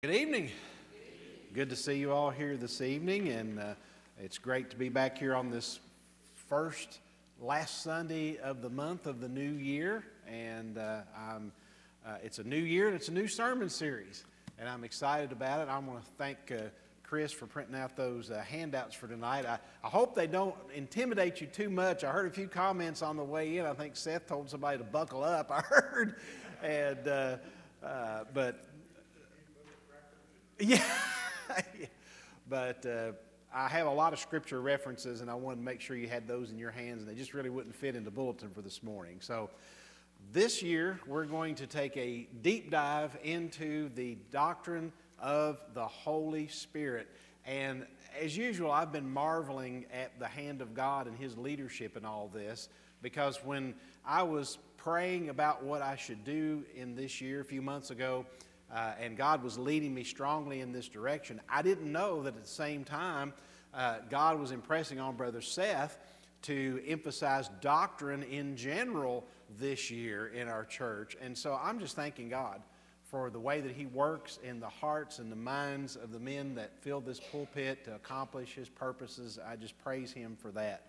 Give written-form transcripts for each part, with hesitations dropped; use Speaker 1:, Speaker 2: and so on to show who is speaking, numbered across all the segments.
Speaker 1: Good evening. Good to see you all here this evening, and it's great to be back here on this last Sunday of the month of the new year. And it's a new year and it's a new sermon series, and I'm excited about it. I want to thank Chris for printing out those handouts for tonight. I hope they don't intimidate you too much. I heard a few comments on the way in. I think Seth told somebody to buckle up. I heard, and but. Yeah, but I have a lot of scripture references, and I wanted to make sure you had those in your hands, and they just really wouldn't fit in the bulletin for this morning. So this year, we're going to take a deep dive into the doctrine of the Holy Spirit. And as usual, I've been marveling at the hand of God and His leadership in all this, because when I was praying about what I should do in this year a few months ago, and God was leading me strongly in this direction, I didn't know that at the same time God was impressing on Brother Seth to emphasize doctrine in general this year in our church. And so I'm just thanking God for the way that He works in the hearts and the minds of the men that fill this pulpit to accomplish His purposes. I just praise Him for that.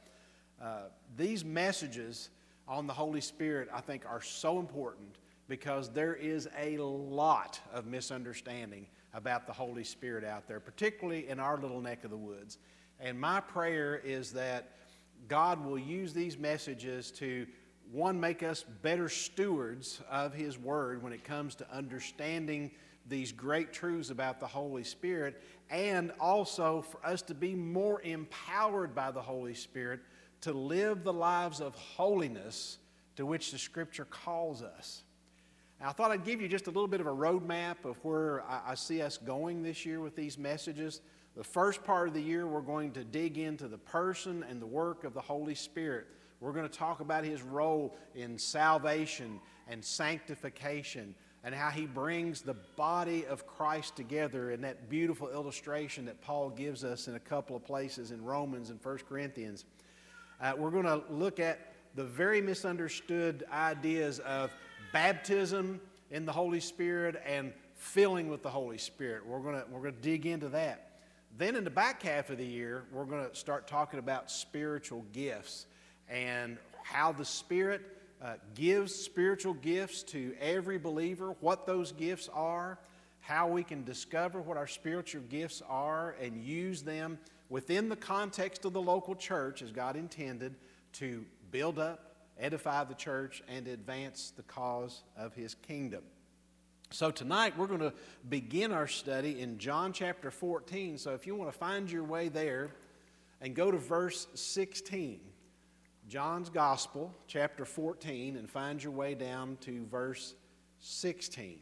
Speaker 1: These messages on the Holy Spirit, I think, are so important, because there is a lot of misunderstanding about the Holy Spirit out there, particularly in our little neck of the woods. And my prayer is that God will use these messages to, one, make us better stewards of His Word when it comes to understanding these great truths about the Holy Spirit, and also for us to be more empowered by the Holy Spirit to live the lives of holiness to which the Scripture calls us. I thought I'd give you just a little bit of a roadmap of where I see us going this year with these messages. The first part of the year, we're going to dig into the person and the work of the Holy Spirit. We're going to talk about His role in salvation and sanctification, and how He brings the body of Christ together in that beautiful illustration that Paul gives us in a couple of places in Romans and 1 Corinthians. We're going to look at the very misunderstood ideas of baptism in the Holy Spirit and filling with the Holy Spirit. We're going to dig into that. Then in the back half of the year, we're going to start talking about spiritual gifts and how the Spirit gives spiritual gifts to every believer, what those gifts are, how we can discover what our spiritual gifts are and use them within the context of the local church as God intended, to build up, edify the church, and advance the cause of His kingdom. So tonight we're going to begin our study in John chapter 14. So if you want to find your way there and go to verse 16, John's Gospel, chapter 14, and find your way down to verse 16.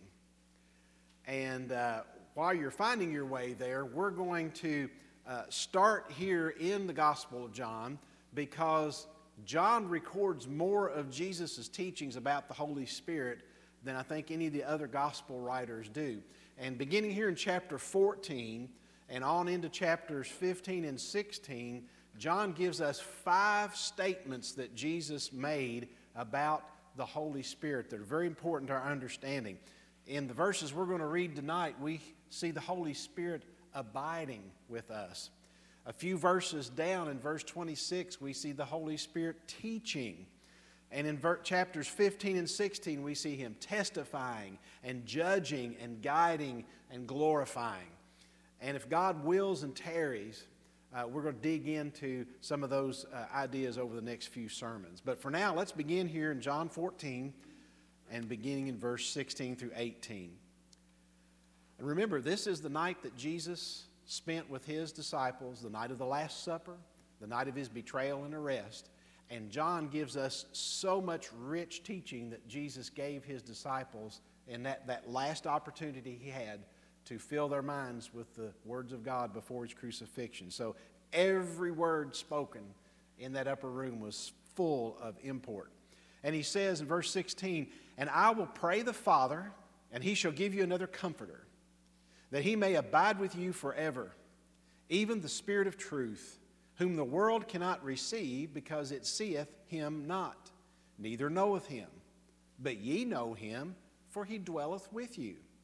Speaker 1: And while you're finding your way there, we're going to start here in the Gospel of John, because John records more of Jesus' teachings about the Holy Spirit than I think any of the other gospel writers do. And beginning here in chapter 14 and on into chapters 15 and 16, John gives us 5 statements that Jesus made about the Holy Spirit that are very important to our understanding. In the verses we're going to read tonight, we see the Holy Spirit abiding with us. A few verses down in verse 26, we see the Holy Spirit teaching. And in chapters 15 and 16, we see Him testifying and judging and guiding and glorifying. And if God wills and tarries, we're going to dig into some of those ideas over the next few sermons. But for now, let's begin here in John 14 and beginning in verse 16 through 18. And remember, this is the night that Jesus spent with His disciples, the night of the Last Supper, the night of His betrayal and arrest. And John gives us so much rich teaching that Jesus gave His disciples in that last opportunity He had to fill their minds with the words of God before His crucifixion. So every word spoken in that upper room was full of import. And He says in verse 16, "And I will pray the Father, and He shall give you another Comforter, that He may abide with you forever, even the Spirit of truth, whom the world cannot receive, because it seeth Him not, neither knoweth Him. But ye know Him, for He dwelleth with you.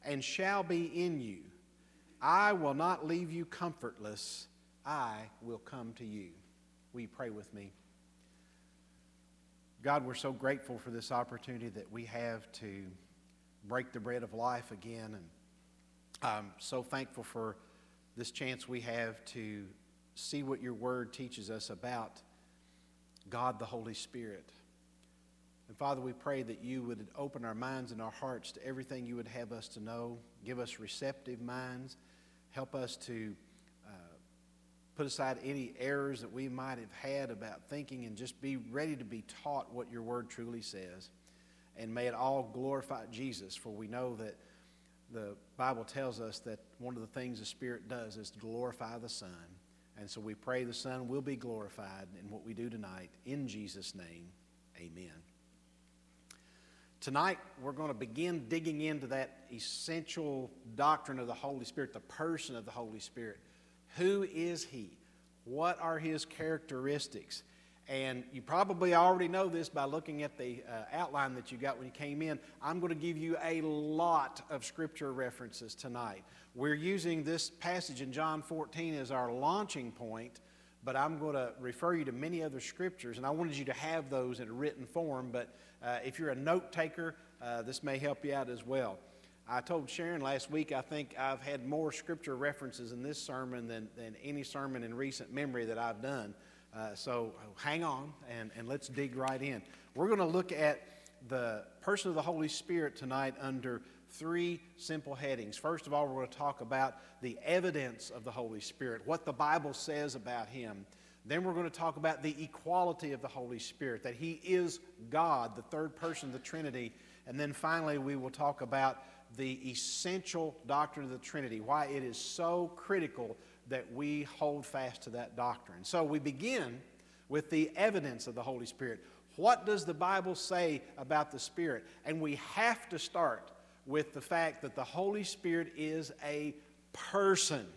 Speaker 1: and shall be in you. I will not leave you comfortless. I will come to you. Will you pray with me? God, we're so grateful for this opportunity that we have to break the bread of life again. And I'm so thankful for this chance we have to see what your word teaches us about God the Holy Spirit. And Father, we pray that you would open our minds and our hearts to everything you would have us to know. Give us receptive minds. Help us to put aside any errors that we might have had about thinking, and just be ready to be taught what your word truly says. And may it all glorify Jesus, for we know that the Bible tells us that one of the things the Spirit does is to glorify the Son. And so we pray the Son will be glorified in what we do tonight. In Jesus' name, amen. Tonight, we're going to begin digging into that essential doctrine of the Holy Spirit, the person of the Holy Spirit. Who is He? What are His characteristics? And you probably already know this by looking at the outline that you got when you came in. I'm going to give you a lot of Scripture references tonight. We're using this passage in John 14 as our launching point, but I'm going to refer you to many other Scriptures, and I wanted you to have those in a written form, but if you're a note taker, this may help you out as well. I told Sharon last week I think I've had more Scripture references in this sermon than any sermon in recent memory that I've done. So hang on and let's dig right in. We're going to look at the person of the Holy Spirit tonight under three simple headings. First of all, we're going to talk about the evidence of the Holy Spirit, what the Bible says about Him. Then we're going to talk about the equality of the Holy Spirit, that He is God, the third person of the Trinity. And then finally, we will talk about the essential doctrine of the Trinity, why it is so critical that we hold fast to that doctrine. So we begin with the evidence of the Holy Spirit. What does the Bible say about the Spirit? And we have to start with the fact that the Holy Spirit is a person.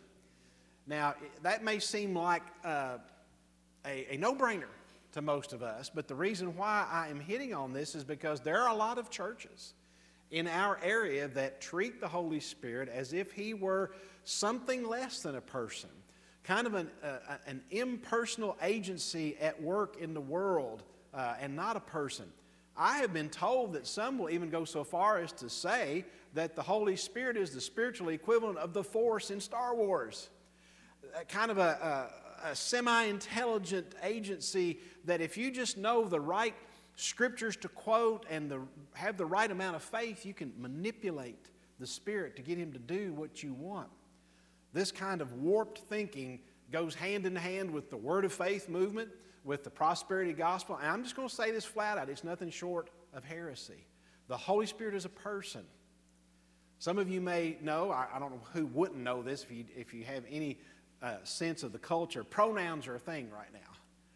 Speaker 1: Now, that may seem like a no-brainer to most of us, but the reason why I am hitting on this is because there are a lot of churches in our area that treat the Holy Spirit as if He were something less than a person, kind of an impersonal agency at work in the world and not a person. I have been told that some will even go so far as to say that the Holy Spirit is the spiritual equivalent of the Force in Star Wars, kind of a semi-intelligent agency that if you just know the right Scriptures to quote and have the right amount of faith, you can manipulate the Spirit to get Him to do what you want. This kind of warped thinking goes hand in hand with the Word of Faith movement, with the prosperity gospel. And I'm just going to say this flat out. It's nothing short of heresy. The Holy Spirit is a person. Some of you may know, I don't know who wouldn't know this if you have any sense of the culture. Pronouns are a thing right now.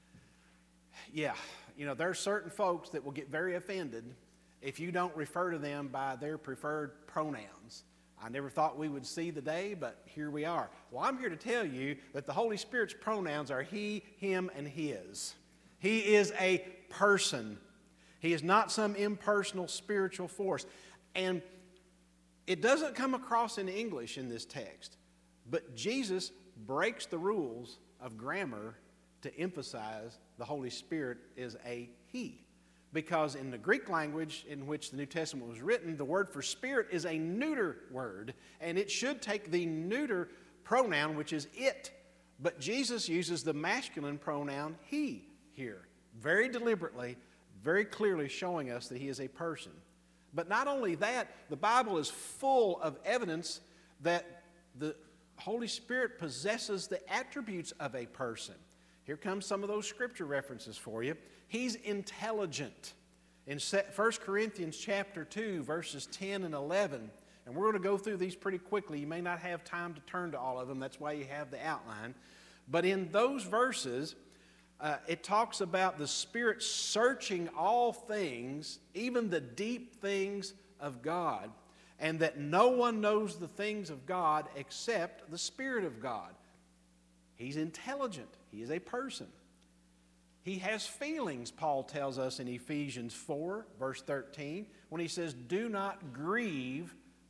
Speaker 1: Yeah, you know, there are certain folks that will get very offended if you don't refer to them by their preferred pronouns. I never thought we would see the day, but here we are. Well, I'm here to tell you that the Holy Spirit's pronouns are He, Him, and His. He is a person. He is not some impersonal spiritual force. And it doesn't come across in English in this text, but Jesus breaks the rules of grammar to emphasize the Holy Spirit is a He. Because in the Greek language in which the New Testament was written, the word for spirit is a neuter word, and it should take the neuter pronoun, which is it. But Jesus uses the masculine pronoun He here, very deliberately, very clearly showing us that He is a person. But not only that, the Bible is full of evidence that the Holy Spirit possesses the attributes of a person. Here comes some of those Scripture references for you. He's intelligent. In 1 Corinthians chapter 2, verses 10 and 11, and we're going to go through these pretty quickly. You may not have time to turn to all of them. That's why you have the outline. But in those verses, it talks about the Spirit searching all things, even the deep things of God, and that no one knows the things of God except the Spirit of God. He's intelligent. He is a person. He has feelings, Paul tells us in Ephesians 4, verse 13, when he says, "Do not grieve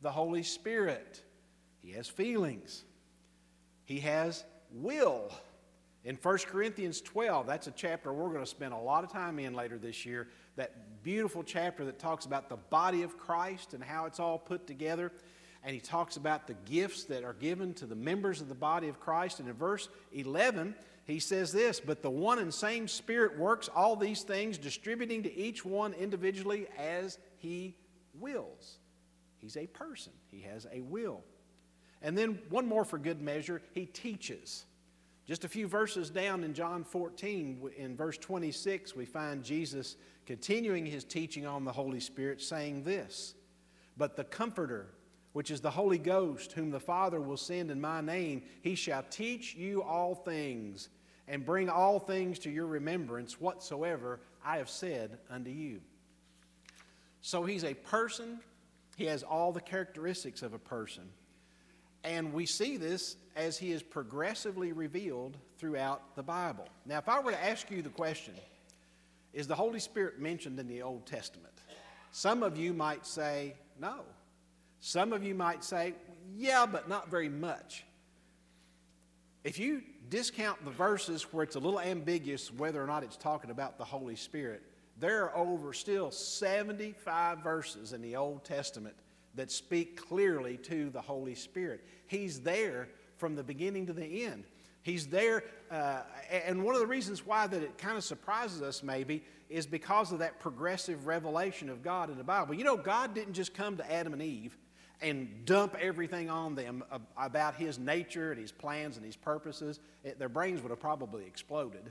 Speaker 1: the Holy Spirit. He has feelings. He has will. In 1 Corinthians 12, that's a chapter we're going to spend a lot of time in later this year, that beautiful chapter that talks about the body of Christ and how it's all put together. And he talks about the gifts that are given to the members of the body of Christ. And in verse 11, he says this, "But the one and same Spirit works all these things, distributing to each one individually as He wills." He's a person. He has a will. And then one more for good measure, He teaches. Just a few verses down in John 14, in verse 26, we find Jesus continuing His teaching on the Holy Spirit, saying this, "But the Comforter, which is the Holy Ghost, whom the Father will send in my name, He shall teach you all things, and bring all things to your remembrance, whatsoever I have said unto you." So He's a person. He has all the characteristics of a person. And we see this as He is progressively revealed throughout the Bible. Now, if I were to ask you the question, is the Holy Spirit mentioned in the Old Testament? Some of you might say no. Some of you might say, yeah, but not very much. If you discount the verses where it's a little ambiguous whether or not it's talking about the Holy Spirit, there are over still 75 verses in the Old Testament that speak clearly to the Holy Spirit. He's there from the beginning to the end. He's there, and one of the reasons why that it kind of surprises us maybe is because of that progressive revelation of God in the Bible. You know, God didn't just come to Adam and Eve and dump everything on them about His nature and His plans and His purposes. Their brains would have probably exploded.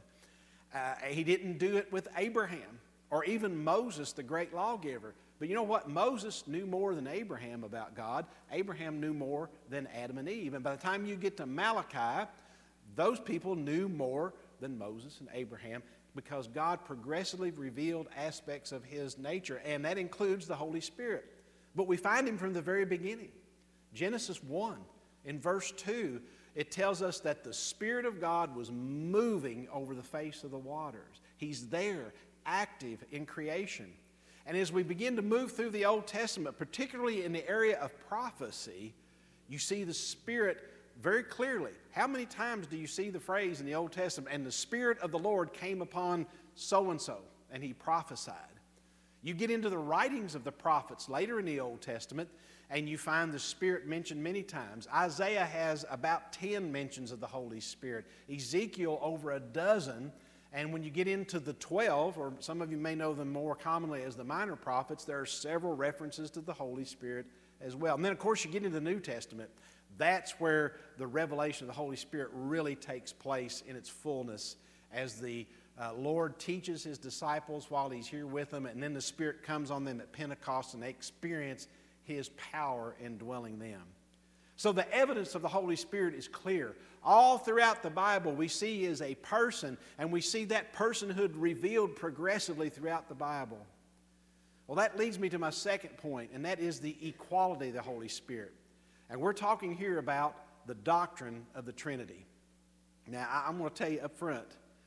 Speaker 1: He didn't do it with Abraham or even Moses, the great lawgiver. But you know what? Moses knew more than Abraham about God. Abraham knew more than Adam and Eve. And by the time you get to Malachi, those people knew more than Moses and Abraham because God progressively revealed aspects of His nature, and that includes the Holy Spirit. But we find Him from the very beginning. Genesis 1, in verse 2, it tells us that the Spirit of God was moving over the face of the waters. He's there, active in creation. And as we begin to move through the Old Testament, particularly in the area of prophecy, you see the Spirit very clearly. How many times do you see the phrase in the Old Testament, "And the Spirit of the Lord came upon so-and-so, and he prophesied"? You get into the writings of the prophets later in the Old Testament, and you find the Spirit mentioned many times. Isaiah has about 10 mentions of the Holy Spirit. Ezekiel over a dozen. And when you get into the 12, or some of you may know them more commonly as the minor prophets, there are several references to the Holy Spirit as well. And then, of course, you get into the New Testament. That's where the revelation of the Holy Spirit really takes place in its fullness as the Lord teaches His disciples while He's here with them, and then the Spirit comes on them at Pentecost, and they experience His power indwelling them. So the evidence of the Holy Spirit is clear. All throughout the Bible, we see He is a person, and we see that personhood revealed progressively throughout the Bible. Well, that leads me to my second point, and that is the equality of the Holy Spirit. And we're talking here about the doctrine of the Trinity. Now, I'm going to tell you up front,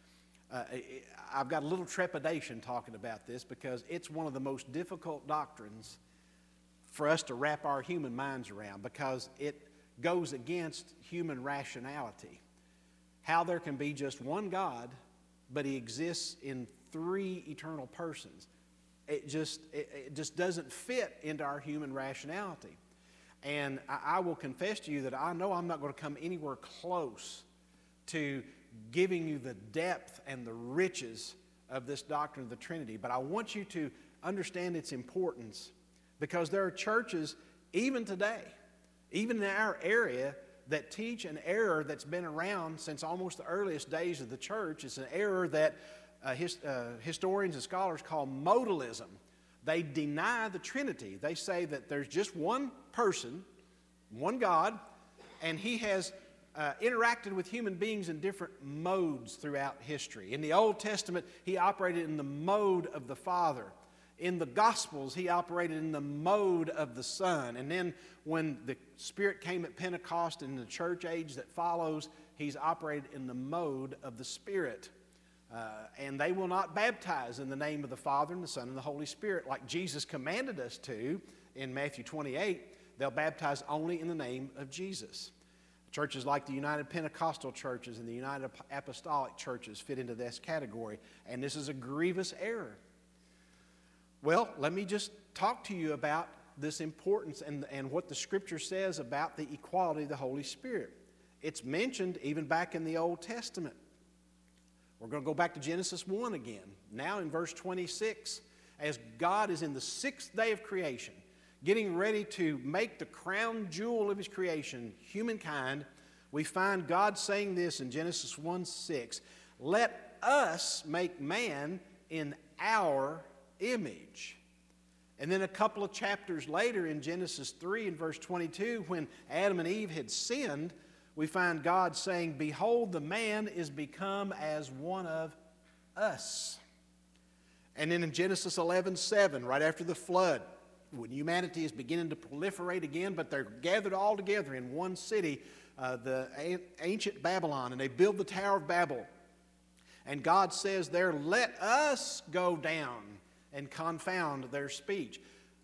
Speaker 1: I've got a little trepidation talking about this because it's one of the most difficult doctrines for us to wrap our human minds around because it goes against human rationality. How there can be just one God, but He exists in three eternal persons. It just doesn't fit into our human rationality. And I will confess to you that I know I'm not going to come anywhere close to giving you the depth and the riches of this doctrine of the Trinity. But I want you to understand its importance because there are churches, even today, even in our area, that teach an error that's been around since almost the earliest days of the church. It's an error that historians and scholars call modalism. They deny the Trinity. They say that there's just one person, one God, and He has interacted with human beings in different modes throughout history. In the Old Testament, He operated in the mode of the Father. In the Gospels, He operated in the mode of the Son. And then when the Spirit came at Pentecost and in the church age that follows, He's operated in the mode of the Spirit. And they will not baptize in the name of the Father and the Son and the Holy Spirit like Jesus commanded us to in Matthew 28. they'll baptize only in the name of Jesus. Churches like the United Pentecostal churches and the United Apostolic churches fit into this category, and this is a grievous error. Well, let me just talk to you about this importance and what the Scripture says about the equality of the Holy Spirit. It's mentioned even back in the Old Testament. We're going to go back to Genesis 1 again. Now in verse 26, as God is in the sixth day of creation, getting ready to make the crown jewel of His creation, humankind, we find God saying this in Genesis 1:6, "Let us make man in our image." And then a couple of chapters later in Genesis 3 and verse 22, when Adam and Eve had sinned, we find God saying, "Behold, the man is become as one of us." And then in Genesis 11:7, right after the flood, when humanity is beginning to proliferate again, but they're gathered all together in one city, the ancient Babylon, and they build the Tower of Babel. And God says there, "Let us go down and confound their speech."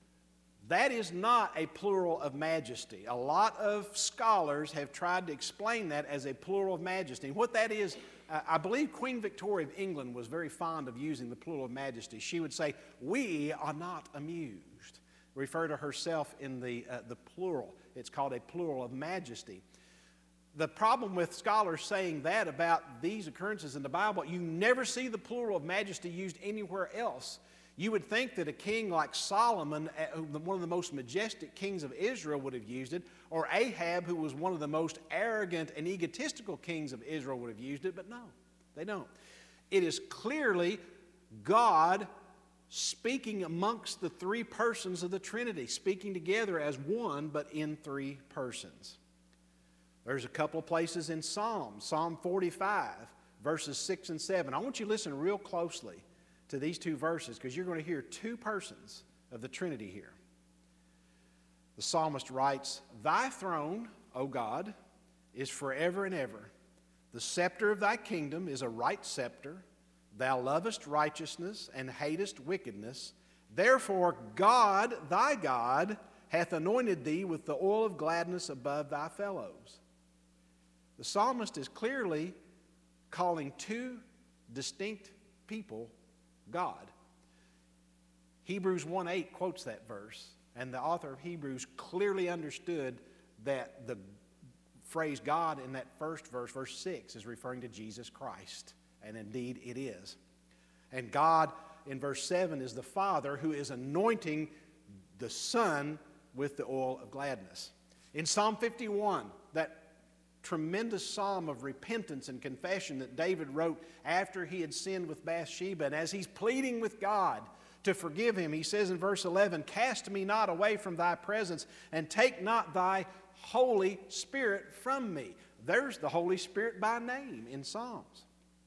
Speaker 1: That is not a plural of majesty. A lot of scholars have tried to explain that as a plural of majesty. And what that is, I believe Queen Victoria of England was very fond of using the plural of majesty. She would say, "We are not amused." Refer to herself in the plural. It's called a plural of majesty. The problem with scholars saying that about these occurrences in the Bible, you never see the plural of majesty used anywhere else. You would think that a king like Solomon, one of the most majestic kings of Israel, would have used it, or Ahab, who was one of the most arrogant and egotistical kings of Israel, would have used it, but no, they don't. It is clearly God speaking amongst the three persons of the Trinity, speaking together as one, but in three persons. There's a couple of places in Psalm 45, verses 6 and 7. I want you to listen real closely to these two verses, because you're going to hear two persons of the Trinity here. The psalmist writes, "Thy throne, O God, is forever and ever. The scepter of thy kingdom is a right scepter. Thou lovest righteousness and hatest wickedness. Therefore God, thy God, hath anointed thee with the oil of gladness above thy fellows." The psalmist is clearly calling two distinct people God. Hebrews 1:8 quotes that verse, and the author of Hebrews clearly understood that the phrase God in that first verse, verse 6, is referring to Jesus Christ. And indeed it is. And God, in verse 7, is the Father who is anointing the Son with the oil of gladness. In Psalm 51, that tremendous psalm of repentance and confession that David wrote after he had sinned with Bathsheba, and as he's pleading with God to forgive him, he says in verse 11, "Cast me not away from thy presence, and take not thy Holy Spirit from me." There's the Holy Spirit by name in Psalms.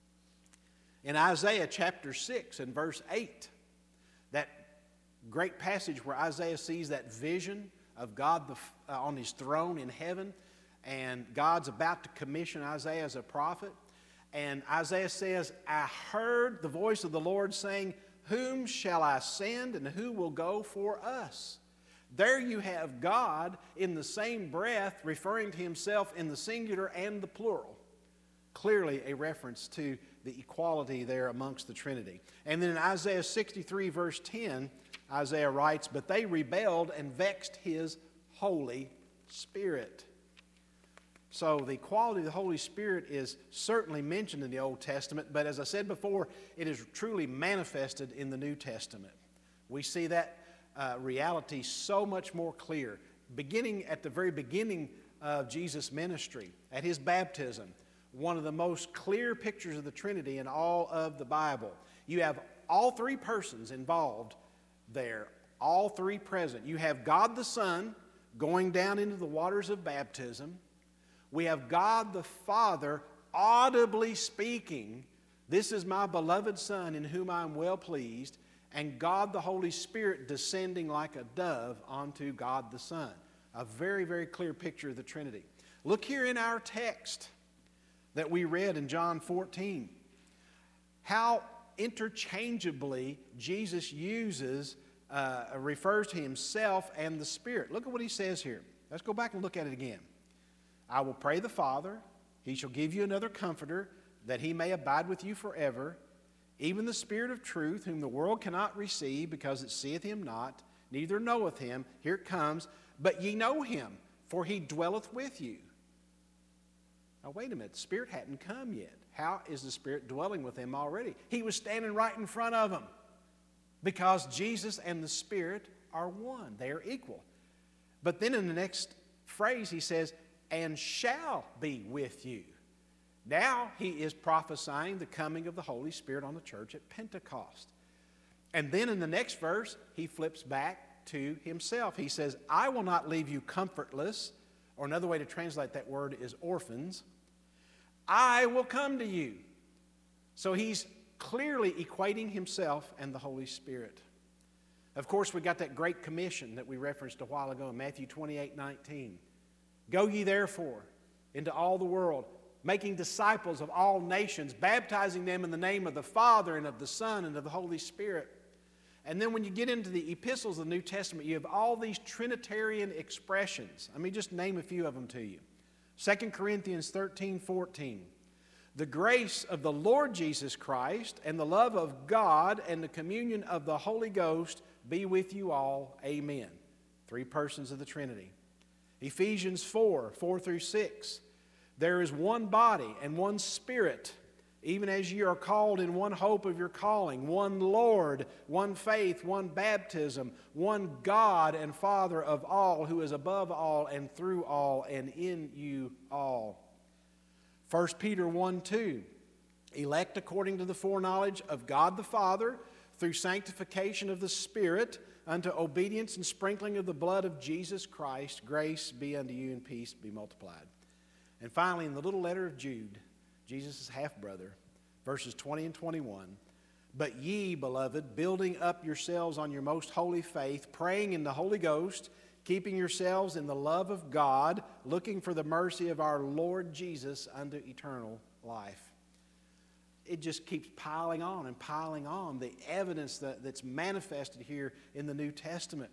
Speaker 1: In Isaiah chapter 6 and verse 8, that great passage where Isaiah sees that vision of God on His throne in heaven, and God's about to commission Isaiah as a prophet. And Isaiah says, "I heard the voice of the Lord saying, Whom shall I send, and who will go for us?" There you have God in the same breath referring to Himself in the singular and the plural. Clearly a reference to the equality there amongst the Trinity. And then in Isaiah 63 verse 10, Isaiah writes, "But they rebelled and vexed His Holy Spirit." So the equality of the Holy Spirit is certainly mentioned in the Old Testament, but as I said before, it is truly manifested in the New Testament. We see that reality so much more clear, beginning at the very beginning of Jesus' ministry, at His baptism. One of the most clear pictures of the Trinity in all of the Bible. You have all three persons involved there, all three present. You have God the Son going down into the waters of baptism. We have God the Father audibly speaking, "This is my beloved Son in whom I am well pleased," and God the Holy Spirit descending like a dove onto God the Son. A very, very clear picture of the Trinity. Look here in our text that we read in John 14. How interchangeably Jesus uses refers to himself and the Spirit. Look at what he says here. Let's go back and look at it again. I will pray the Father, he shall give you another comforter, that he may abide with you forever, even the Spirit of truth, whom the world cannot receive, because it seeth him not, neither knoweth him. Here it comes. But ye know him, for he dwelleth with you. Now wait a minute, the Spirit hadn't come yet. How is the Spirit dwelling with him already? He was standing right in front of him, because Jesus and the Spirit are one. They are equal. But then in the next phrase he says, and shall be with you. Now he is prophesying the coming of the Holy Spirit on the church at Pentecost. And then in the next verse, he flips back to himself. He says, I will not leave you comfortless, or another way to translate that word is orphans. I will come to you. So he's clearly equating himself and the Holy Spirit. Of course, we got that Great Commission that we referenced a while ago in Matthew 28:19. Go ye therefore into all the world, making disciples of all nations, baptizing them in the name of the Father and of the Son and of the Holy Spirit. And then when you get into the epistles of the New Testament, you have all these Trinitarian expressions. Let me just name a few of them to you. 2 Corinthians 13:14. The grace of the Lord Jesus Christ and the love of God and the communion of the Holy Ghost be with you all. Amen. Three persons of the Trinity. Ephesians 4:4-6. There is one body and one Spirit, even as ye are called in one hope of your calling, one Lord, one faith, one baptism, one God and Father of all, who is above all and through all and in you all. 1 Peter 1:2. Elect according to the foreknowledge of God the Father, through sanctification of the Spirit, unto obedience and sprinkling of the blood of Jesus Christ, grace be unto you and peace be multiplied. And finally, in the little letter of Jude, Jesus' half-brother, verses 20 and 21, but ye, beloved, building up yourselves on your most holy faith, praying in the Holy Ghost, keeping yourselves in the love of God, looking for the mercy of our Lord Jesus unto eternal life. It just keeps piling on and piling on, the evidence that's manifested here in the New Testament.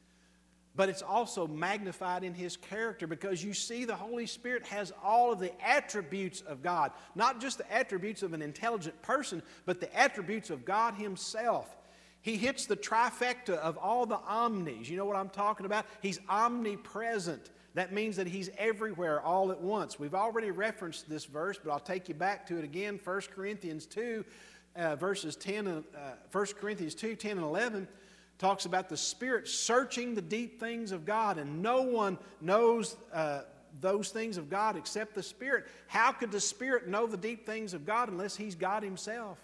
Speaker 1: But it's also magnified in His character, because you see the Holy Spirit has all of the attributes of God. Not just the attributes of an intelligent person, but the attributes of God Himself. He hits the trifecta of all the omnis. You know what I'm talking about? He's omnipresent. That means that He's everywhere all at once. We've already referenced this verse, but I'll take you back to it again. 1 Corinthians 2, 1 Corinthians 2, 10 and 11 talks about the Spirit searching the deep things of God, and no one knows those things of God except the Spirit. How could the Spirit know the deep things of God unless He's God Himself?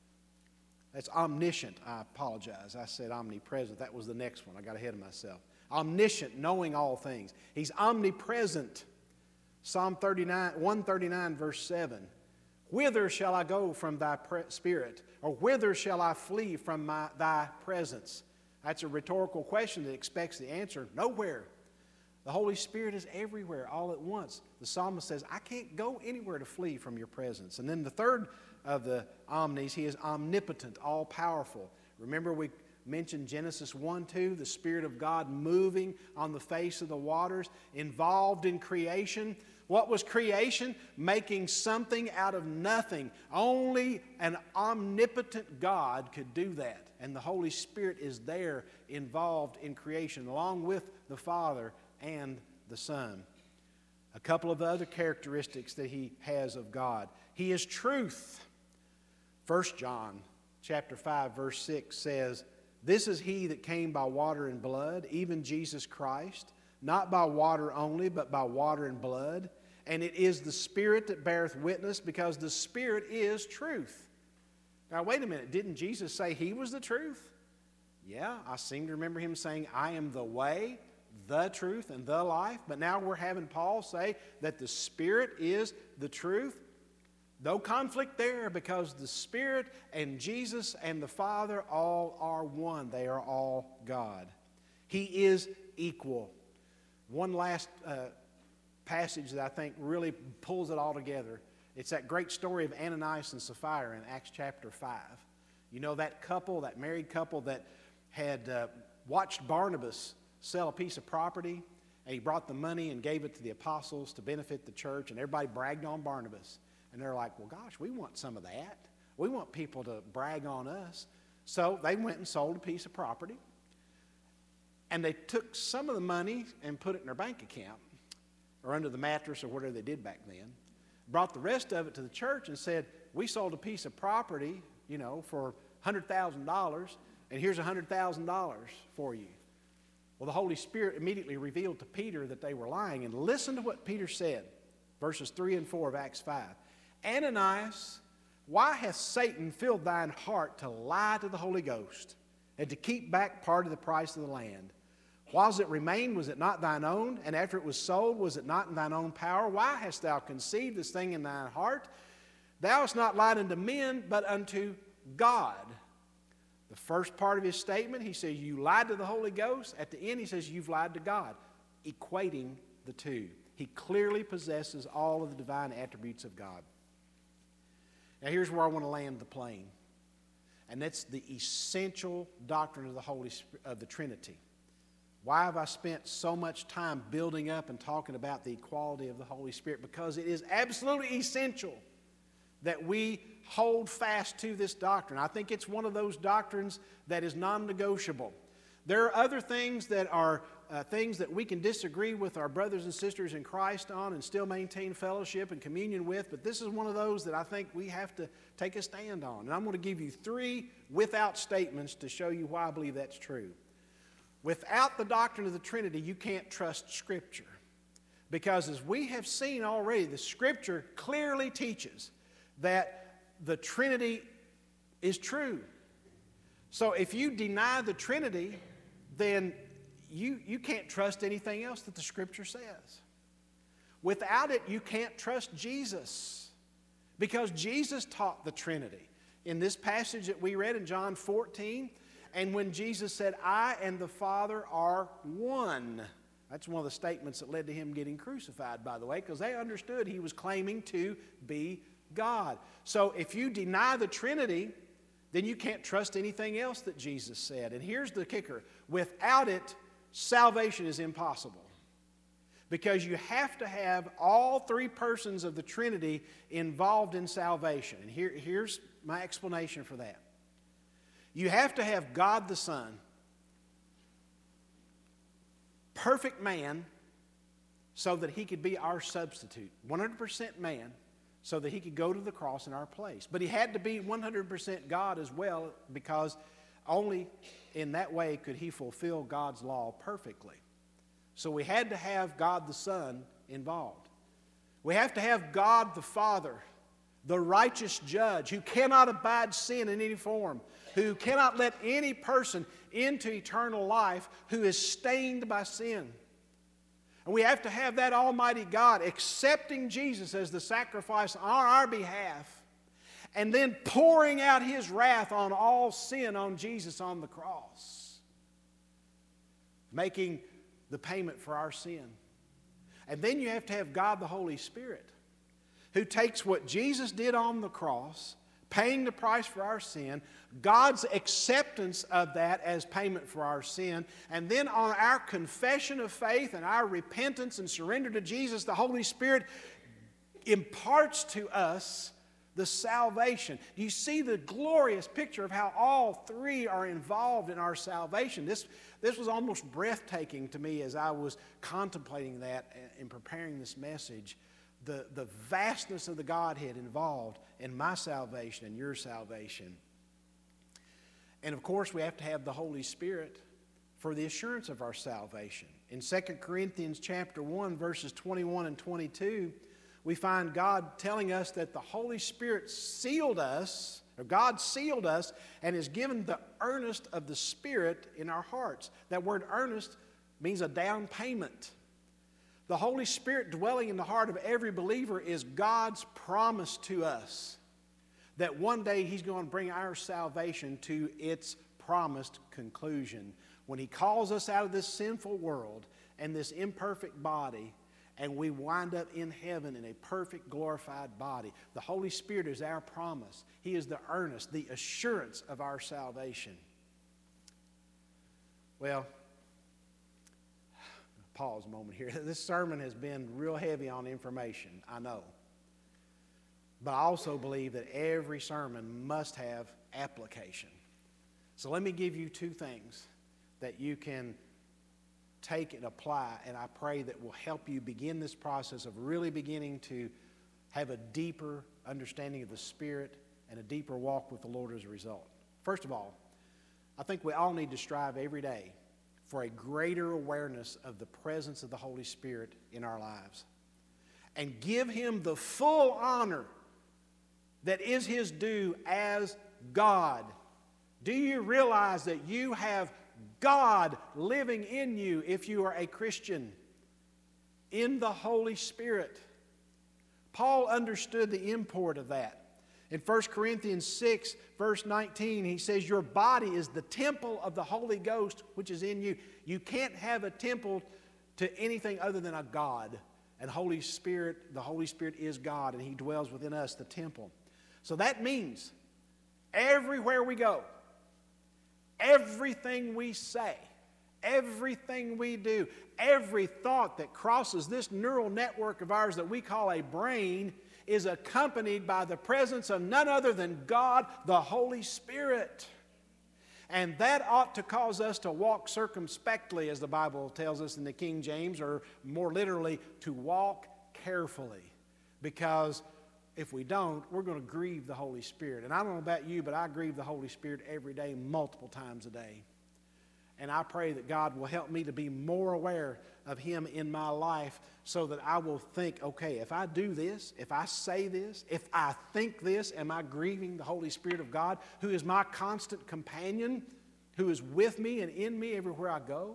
Speaker 1: That's omniscient. I apologize. I said omnipresent. That was the next one. I got ahead of myself. Omniscient, knowing all things. He's omnipresent. Psalm 139, verse 7. Whither shall I go from thy spirit? Or whither shall I flee from thy presence? That's a rhetorical question that expects the answer. Nowhere. The Holy Spirit is everywhere all at once. The psalmist says, I can't go anywhere to flee from your presence. And then the third of the omnis, He is omnipotent, all-powerful. Remember we mentioned Genesis 1:2, the Spirit of God moving on the face of the waters, involved in creation. What was creation? Making something out of nothing. Only an omnipotent God could do that. And the Holy Spirit is there, involved in creation, along with the Father and the Son. A couple of other characteristics that He has of God. He is truth. 1 John chapter 5, verse 6 says, this is He that came by water and blood, even Jesus Christ, not by water only, but by water and blood. And it is the Spirit that beareth witness, because the Spirit is truth. Now, wait a minute. Didn't Jesus say He was the truth? Yeah, I seem to remember Him saying, I am the way, the truth, and the life. But now we're having Paul say that the Spirit is the truth. No conflict there, because the Spirit and Jesus and the Father all are one. They are all God. He is equal. One last passage that I think really pulls it all together. It's that great story of Ananias and Sapphira in Acts chapter 5. You know that couple, that married couple that had watched Barnabas sell a piece of property, and he brought the money and gave it to the apostles to benefit the church, and everybody bragged on Barnabas. And they're like, well, gosh, we want some of that. We want people to brag on us. So they went and sold a piece of property, and they took some of the money and put it in their bank account or under the mattress or whatever they did back then, brought the rest of it to the church and said, we sold a piece of property, for $100,000, and here's $100,000 for you. Well, the Holy Spirit immediately revealed to Peter that they were lying. And listen to what Peter said, verses 3 and 4 of Acts 5. Ananias, why hath Satan filled thine heart to lie to the Holy Ghost and to keep back part of the price of the land? Whiles it remained, was it not thine own? And after it was sold, was it not in thine own power? Why hast thou conceived this thing in thine heart? Thou hast not lied unto men, but unto God. The first part of his statement, he says, you lied to the Holy Ghost. At the end, he says, you've lied to God, equating the two. He clearly possesses all of the divine attributes of God. Now, here's where I want to land the plane. And that's the essential doctrine of the Trinity. Why have I spent so much time building up and talking about the equality of the Holy Spirit? Because it is absolutely essential that we hold fast to this doctrine. I think it's one of those doctrines that is non-negotiable. There are other things that are things that we can disagree with our brothers and sisters in Christ on and still maintain fellowship and communion with, but this is one of those that I think we have to take a stand on. And I'm going to give you 3 without statements to show you why I believe that's true. Without the doctrine of the Trinity, you can't trust Scripture. Because as we have seen already, the Scripture clearly teaches that the Trinity is true. So if you deny the Trinity, then you can't trust anything else that the Scripture says. Without it, you can't trust Jesus, because Jesus taught the Trinity. In this passage that we read in John 14, and when Jesus said, I and the Father are one. That's one of the statements that led to him getting crucified, by the way, because they understood he was claiming to be God. So if you deny the Trinity, then you can't trust anything else that Jesus said. And here's the kicker. Without it, salvation is impossible. Because you have to have all 3 persons of the Trinity involved in salvation. And here's my explanation for that. You have to have God the Son, perfect man, so that he could be our substitute. 100% man, so that he could go to the cross in our place. But he had to be 100% God as well, because only in that way could he fulfill God's law perfectly. So we had to have God the Son involved. We have to have God the Father, the righteous judge, who cannot abide sin in any form, who cannot let any person into eternal life who is stained by sin. And we have to have that Almighty God accepting Jesus as the sacrifice on our behalf, and then pouring out His wrath on all sin on Jesus on the cross, making the payment for our sin. And then you have to have God the Holy Spirit, who takes what Jesus did on the cross, paying the price for our sin, God's acceptance of that as payment for our sin, and then on our confession of faith and our repentance and surrender to Jesus, the Holy Spirit imparts to us the salvation. Do you see the glorious picture of how all 3 are involved in our salvation? This was almost breathtaking to me as I was contemplating that and preparing this message. The vastness of the Godhead involved in my salvation and your salvation. And of course, we have to have the Holy Spirit for the assurance of our salvation. In 2 Corinthians chapter 1, verses 21 and 22, we find God telling us that the Holy Spirit sealed us, or God sealed us, and has given the earnest of the Spirit in our hearts. That word earnest means a down payment. The Holy Spirit dwelling in the heart of every believer is God's promise to us that one day He's going to bring our salvation to its promised conclusion. When He calls us out of this sinful world and this imperfect body, and we wind up in heaven in a perfect, glorified body. The Holy Spirit is our promise. He is the earnest, the assurance of our salvation. Well, pause a moment here. This sermon has been real heavy on information, I know. But I also believe that every sermon must have application. So let me give you two things that you can take and apply, and I pray that will help you begin this process of really beginning to have a deeper understanding of the Spirit and a deeper walk with the Lord as a result. First of all, I think we all need to strive every day for a greater awareness of the presence of the Holy Spirit in our lives and give Him the full honor that is His due as God. Do you realize that you have God living in you if you are a Christian in the Holy Spirit? Paul understood the import of that. In 1 Corinthians 6, verse 19, he says, your body is the temple of the Holy Ghost which is in you. You can't have a temple to anything other than a God. And the Holy Spirit is God, and He dwells within us, the temple. So that means everywhere we go, everything we say, everything we do, every thought that crosses this neural network of ours that we call a brain is accompanied by the presence of none other than God, the Holy Spirit. And that ought to cause us to walk circumspectly, as the Bible tells us in the King James, or more literally, to walk carefully. Because if we don't, we're going to grieve the Holy Spirit. And I don't know about you, but I grieve the Holy Spirit every day, multiple times a day. And I pray that God will help me to be more aware of Him in my life so that I will think, okay, if I do this, if I say this, if I think this, am I grieving the Holy Spirit of God, who is my constant companion, who is with me and in me everywhere I go?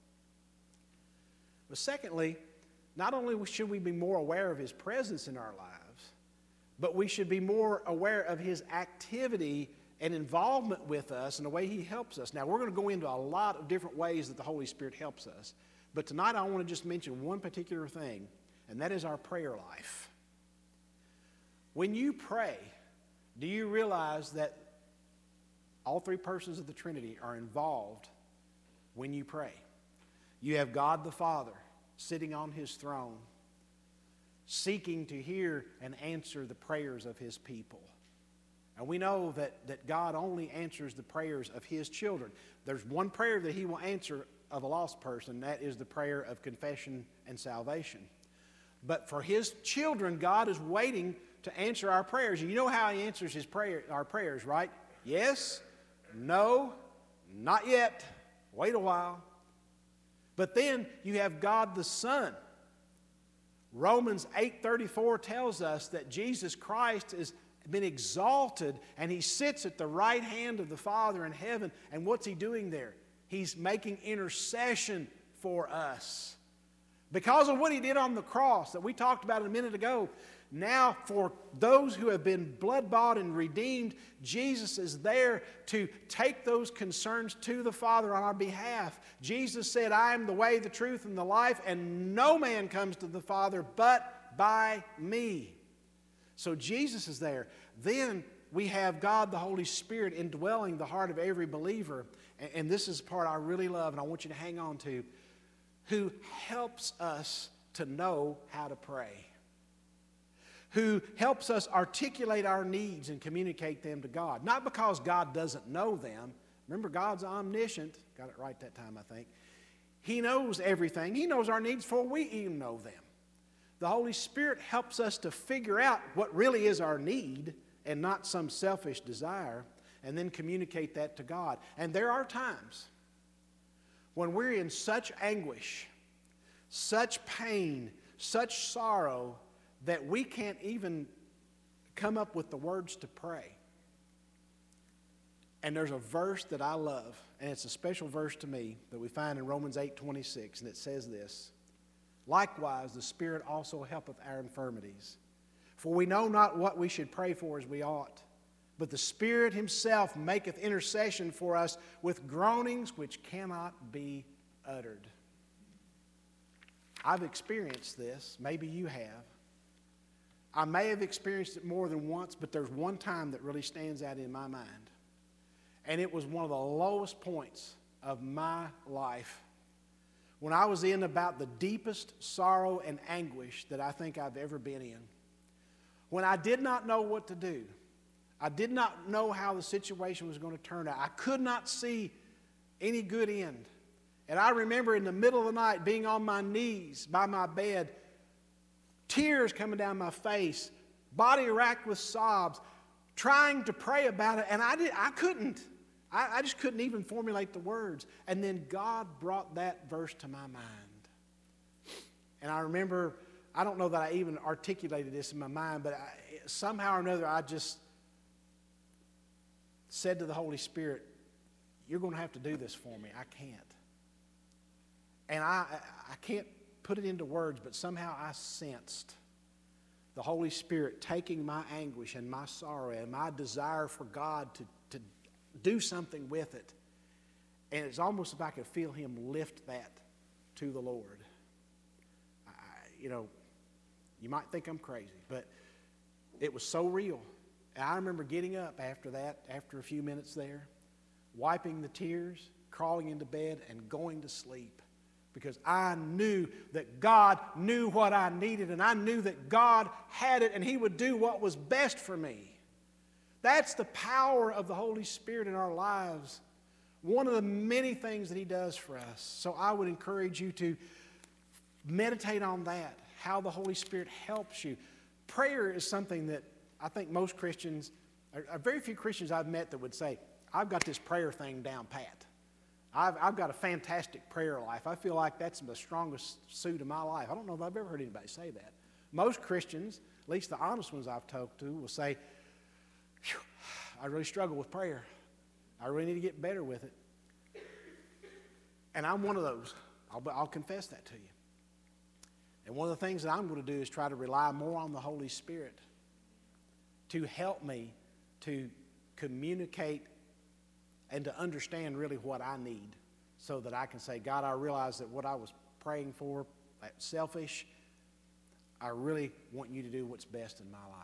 Speaker 1: But secondly, not only should we be more aware of His presence in our lives, but we should be more aware of His activity and involvement with us and the way He helps us. Now, we're going to go into a lot of different ways that the Holy Spirit helps us. But tonight I want to just mention one particular thing, and that is our prayer life. When you pray, do you realize that all three persons of the Trinity are involved when you pray? You have God the Father sitting on His throne, seeking to hear and answer the prayers of His people. And we know that God only answers the prayers of His children. There's one prayer that He will answer of a lost person. That is the prayer of confession and salvation. But for His children, God is waiting to answer our prayers. You know how He answers our prayers, right? Yes, no, not yet. Wait a while. But then you have God the Son. Romans 8:34 tells us that Jesus Christ has been exalted and He sits at the right hand of the Father in heaven. And what's He doing there? He's making intercession for us. Because of what He did on the cross that we talked about a minute ago, now for those who have been blood-bought and redeemed, Jesus is there to take those concerns to the Father on our behalf. Jesus said, I am the way, the truth, and the life, and no man comes to the Father but by me. So Jesus is there. Then we have God the Holy Spirit indwelling the heart of every believer. And this is the part I really love and I want you to hang on to. Who helps us to know how to pray. Who helps us articulate our needs and communicate them to God. Not because God doesn't know them. Remember, God's omniscient. Got it right that time, I think. He knows everything. He knows our needs before we even know them. The Holy Spirit helps us to figure out what really is our need and not some selfish desire, and then communicate that to God. And there are times when we're in such anguish, such pain, such sorrow, that we can't even come up with the words to pray. And there's a verse that I love, and it's a special verse to me that we find in Romans 8:26, and it says this, likewise, the Spirit also helpeth our infirmities. For we know not what we should pray for as we ought, but the Spirit Himself maketh intercession for us with groanings which cannot be uttered. I've experienced this. Maybe you have. I may have experienced it more than once, but there's one time that really stands out in my mind. And it was one of the lowest points of my life when I was in about the deepest sorrow and anguish that I think I've ever been in. When I did not know what to do. I did not know how the situation was going to turn out. I could not see any good end. And I remember in the middle of the night being on my knees by my bed, tears coming down my face, body racked with sobs, trying to pray about it, and I couldn't. I just couldn't even formulate the words. And then God brought that verse to my mind. And I remember, I don't know that I even articulated this in my mind, but somehow or another I just said to the Holy Spirit, you're going to have to do this for me. I can't. And I can't put it into words, but somehow I sensed the Holy Spirit taking my anguish and my sorrow and my desire for God to do something with it. And it's almost if I could feel Him lift that to the Lord. You might think I'm crazy, but it was so real. And I remember getting up after that, after a few minutes there, wiping the tears, crawling into bed, and going to sleep. Because I knew that God knew what I needed, and I knew that God had it, and He would do what was best for me. That's the power of the Holy Spirit in our lives. One of the many things that He does for us. So I would encourage you to meditate on that, how the Holy Spirit helps you. Prayer is something that I think most Christians, or very few Christians I've met that would say, I've got this prayer thing down pat. I've got a fantastic prayer life. I feel like that's the strongest suit of my life. I don't know if I've ever heard anybody say that. Most Christians, at least the honest ones I've talked to, will say, I really struggle with prayer. I really need to get better with it. And I'm one of those. I'll confess that to you. And one of the things that I'm going to do is try to rely more on the Holy Spirit to help me to communicate and to understand really what I need so that I can say, God, I realize that what I was praying for, that's selfish. I really want you to do what's best in my life.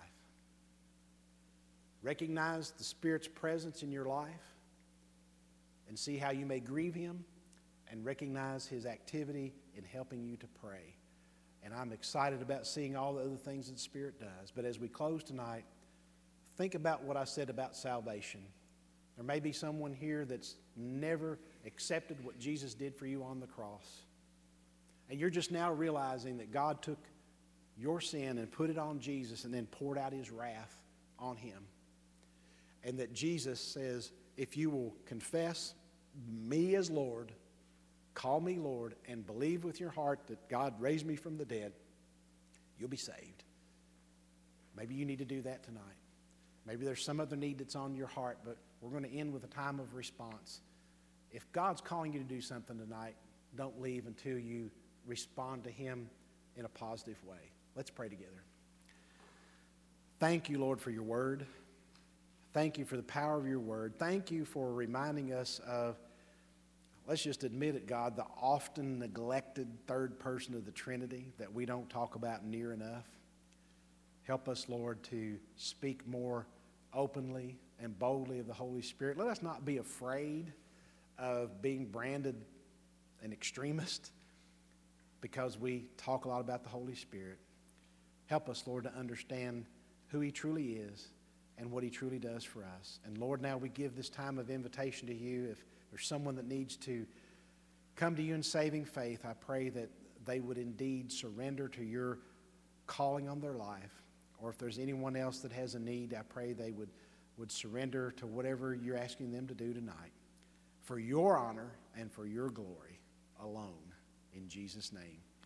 Speaker 1: Recognize the Spirit's presence in your life and see how you may grieve Him, and recognize His activity in helping you to pray. And I'm excited about seeing all the other things that the Spirit does. But as we close tonight, think about what I said about salvation. There may be someone here that's never accepted what Jesus did for you on the cross. And you're just now realizing that God took your sin and put it on Jesus and then poured out His wrath on Him. And that Jesus says, if you will confess me as Lord, call me Lord, and believe with your heart that God raised me from the dead, you'll be saved. Maybe you need to do that tonight. Maybe there's some other need that's on your heart, but we're going to end with a time of response. If God's calling you to do something tonight, don't leave until you respond to Him in a positive way. Let's pray together. Thank you, Lord, for your word. Thank you for the power of your word. Thank you for reminding us of, let's just admit it, God, the often neglected third person of the Trinity that we don't talk about near enough. Help us, Lord, to speak more openly and boldly of the Holy Spirit. Let us not be afraid of being branded an extremist because we talk a lot about the Holy Spirit. Help us, Lord, to understand who He truly is and what He truly does for us. And Lord, now we give this time of invitation to you. If there's someone that needs to come to you in saving faith, I pray that they would indeed surrender to your calling on their life. Or if there's anyone else that has a need, I pray they would surrender to whatever you're asking them to do tonight for your honor and for your glory alone. In Jesus' name.